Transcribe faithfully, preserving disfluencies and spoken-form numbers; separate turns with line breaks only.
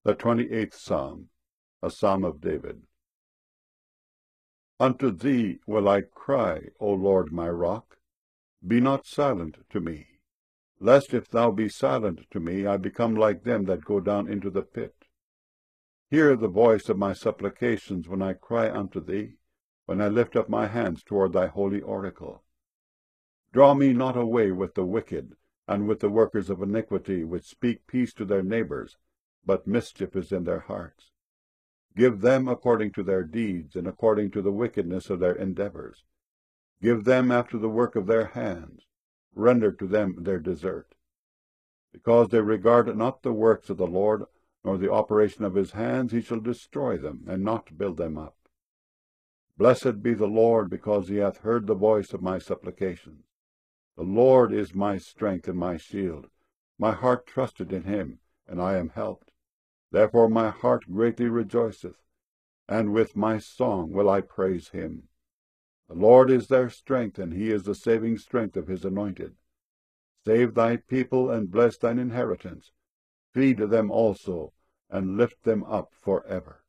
The twenty-eighth Psalm, a Psalm of David. Unto thee will I cry, O Lord my rock. Be not silent to me, lest if thou be silent to me, I become like them that go down into the pit. Hear the voice of my supplications when I cry unto thee, when I lift up my hands toward thy holy oracle. Draw me not away with the wicked, and with the workers of iniquity, which speak peace to their neighbors, but mischief is in their hearts. Give them according to their deeds, and according to the wickedness of their endeavors. Give them after the work of their hands. Render to them their desert. Because they regard not the works of the Lord, nor the operation of his hands, he shall destroy them, and not build them up. Blessed be the Lord, because he hath heard the voice of my supplications. The Lord is my strength and my shield. My heart trusted in him, and I am helped. Therefore my heart greatly rejoiceth, and with my song will I praise him. The Lord is their strength, and he is the saving strength of his anointed. Save thy people, and bless thine inheritance. Feed them also, and lift them up forever.